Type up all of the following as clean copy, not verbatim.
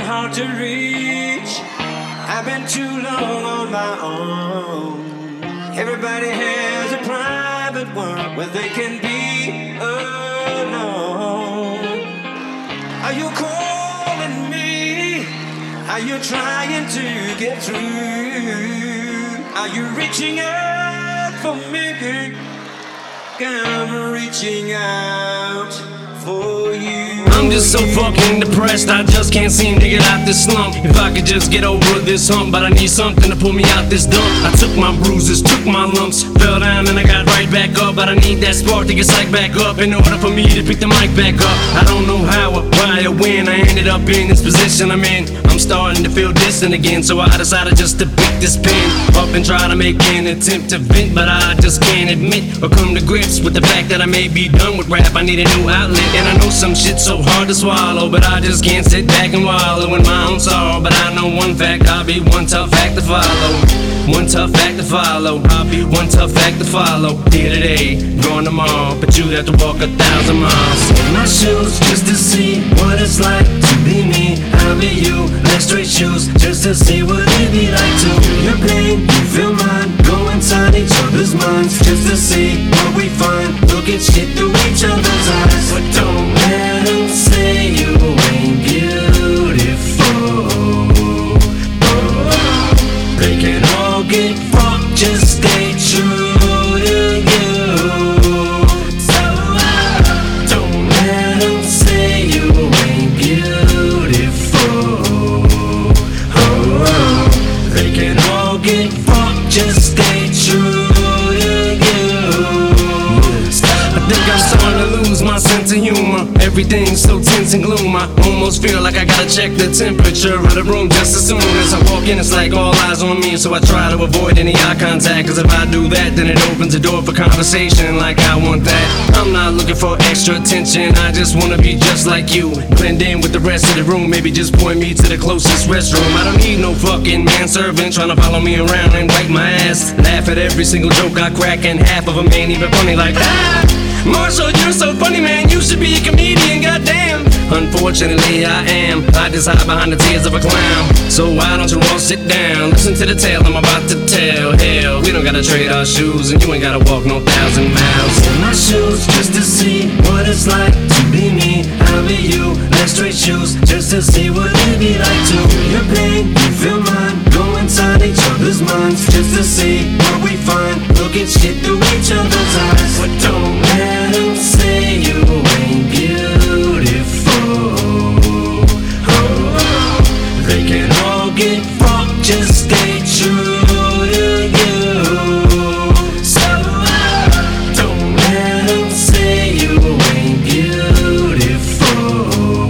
hard to reach. I've been too long on my own. Everybody has a private world where they can be alone. Are you calling me? Are you trying to get through? Are you reaching out for me? I'm reaching out for you. I'm just so fucking depressed, I just can't seem to get out this slump. If I could just get over this hump, but I need something to pull me out this dump. I took my bruises, took my lumps, fell down and I got right back up. But I need that spark to get psyched back up in order for me to pick the mic back up. I don't know how or why or when I ended up in this position I'm in. I'm starting to feel distant again, so I decided just to pick this pen up and try to make an attempt to vent. But I just can't admit or come to grips with the fact that I may be done with rap. I need a new outlet, and I know some shit's so hard to swallow, but I just can't sit back and wallow in my own sorrow. But I know one fact, I'll be one tough act to follow. One tough act to follow. I'll be one tough act to follow. Here today, gone tomorrow, but you'd have to walk 1,000 miles in my shoes just to see what it's like to be me. I'll be you, like straight shoes, just to see what it'd be like to feel your pain, you feel mine. Go inside each other's minds, just to see what we find. Look at shit through each other's eyes, but don't let them say you ain't beautiful. They can all get fucked, just stay true to you. So don't let them say you ain't beautiful. They can all get fucked, just stay true to you. I think I'm starting to lose my sense of humor. Everything's so tense and gloom. I almost feel like I gotta check the temperature of the room just as soon as I walk in. It's like all eyes on me, so I try to avoid any eye contact. Cause if I do that, then it opens the door for conversation like I want that. I'm not looking for extra attention, I just wanna be just like you. Blend in with the rest of the room, maybe just point me to the closest restroom. I don't need no fucking manservant trying to follow me around and wipe my ass. Laugh at every single joke I crack, and half of them ain't even funny like that. Marshall, you're so funny, man, you should be a comedian, goddamn. Unfortunately, I am. I just hide behind the tears of a clown. So why don't you all sit down, listen to the tale I'm about to tell. Hell, we don't gotta trade our shoes, and you ain't gotta walk no 1,000 miles in my shoes just to see what it's like to be me. I'll be you, like straight shoes, just to see what it'd be like to feel your pain, you feel mine. Go inside each other's minds, just to see what we find. Look at shit through each other's eyes, but don't let them say you ain't beautiful. They can all get fucked, just stay true to you. So don't let them say you ain't beautiful.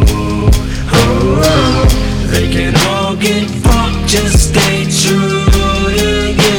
They can all get fucked, just stay true to you.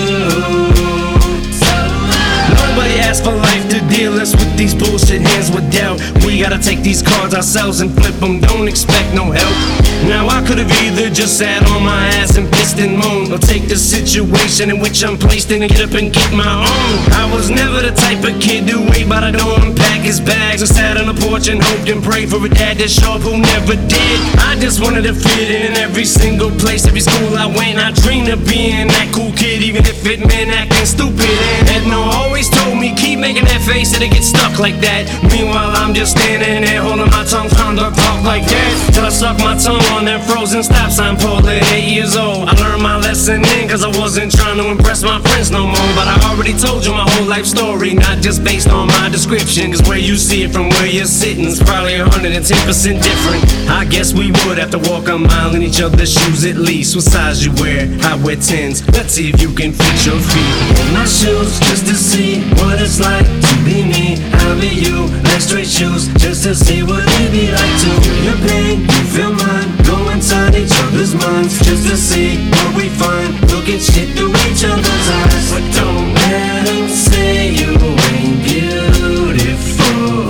Nobody asked for life to deal us with these bullshit hands with dealt. We gotta take these cards ourselves and flip them, don't expect no help. Now I could've either just sat on my ass and pissed and moaned, or take the situation in which I'm placed in and get up and get my own. I was never the type of kid to wait by the door and pack his bags, or sat on the porch and hoped and prayed for a dad to show up who never did. I just wanted to fit in every single place, every school I went. I dreamed of being that cool kid, even if it meant acting stupid. And Edna always told me, keep making that face, it'll get stuck like that. Meanwhile I'm just standing there holding my tongue, trying to talk like that, till I suck my tongue on that frozen stop sign pole at 8 years old. I learned my lesson then, cause I wasn't trying to impress my friends no more. But I already told you my whole life story, not just based on my description. Cause where you see it from where you're sitting is probably 110% different. I guess we would have to walk a mile in each other's shoes at least. What size you wear? I wear 10s. Let's see if you can fit your feet in my shoes, just to see what it's like to be me. I'll be you, like straight shoes, just to see what it'd be like to feel your pain, you feel mine. Go inside each other's minds, just to see what we find. Look at shit through each other's eyes, but don't let them say you ain't beautiful.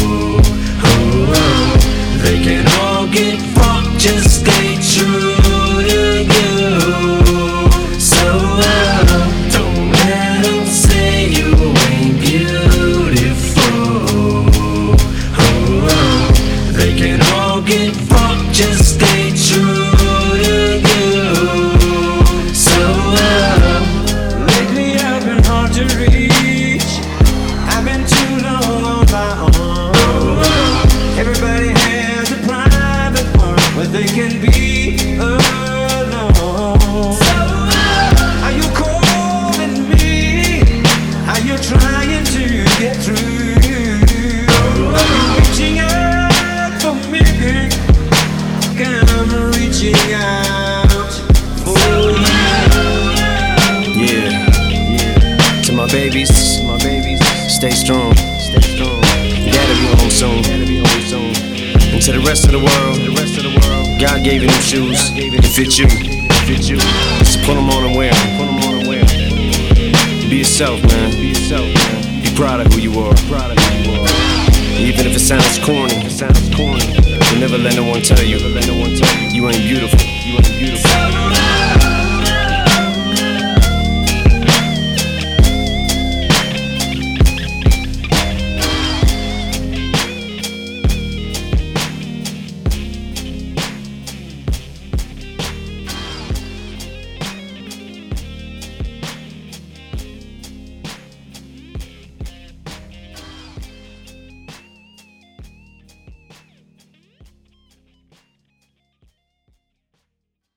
They can all get fucked, just stay true to you. So don't let them say you ain't beautiful. They can all get fucked, just stay true. I'm reaching out for you. Yeah. To my babies, stay strong. Dad'll be home soon. And to the rest of the world, God gave you them shoes to fit you. So put them on and wear them. Be yourself, man. Be proud of who you are. Even if it sounds corny, you'll never let no one tell you you ain't beautiful.